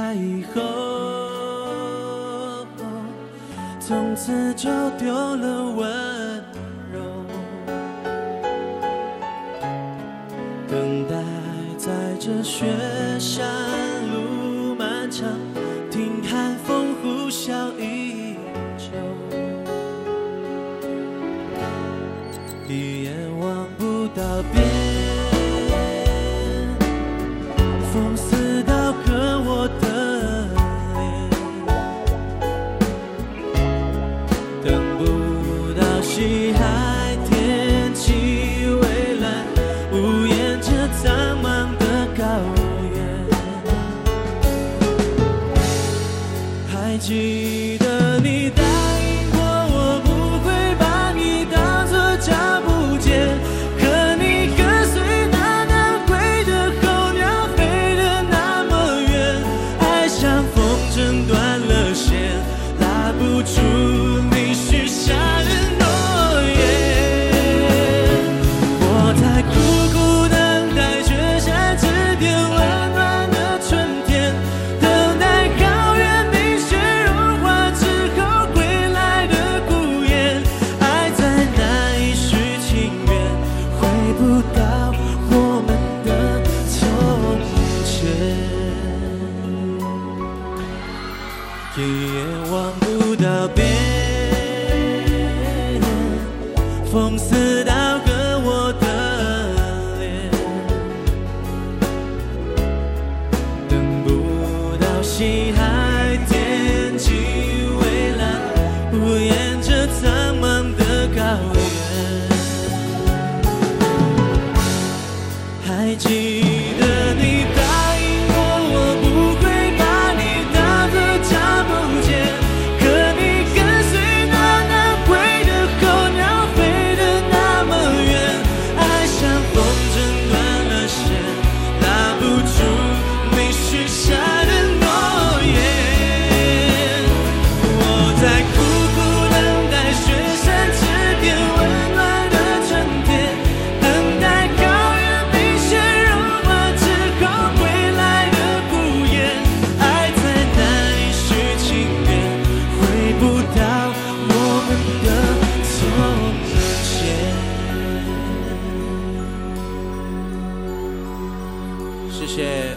开以后，从此就丢了温柔。等待在这雪山路漫长，听寒风呼啸依旧，一眼望不到边。 风似刀割我的脸，等不到西海天气蔚蓝，无言这苍茫的高原。还记得你答应过我，不会把你当作找不见。 断了线，拉不住你许下的诺言。我在苦苦等待雪山之巅温暖的春天，等待高原冰雪融化之后归来的孤雁。爱再难以续情缘，回不到我们的从前。 一眼望不到边，风似刀割我的脸，等不到西海天际蔚蓝，无言这苍茫的高原。还记得你答应过我，不会把你当作找不见。可你跟随那南归的候鸟飞得那么远，爱像风筝断了线，拉不住你许下的诺言。我在苦苦等待雪山之巅温暖的春天，等待高原冰雪融化之后归来的孤雁。爱再难以续情缘，回不到我们的从前。谢谢。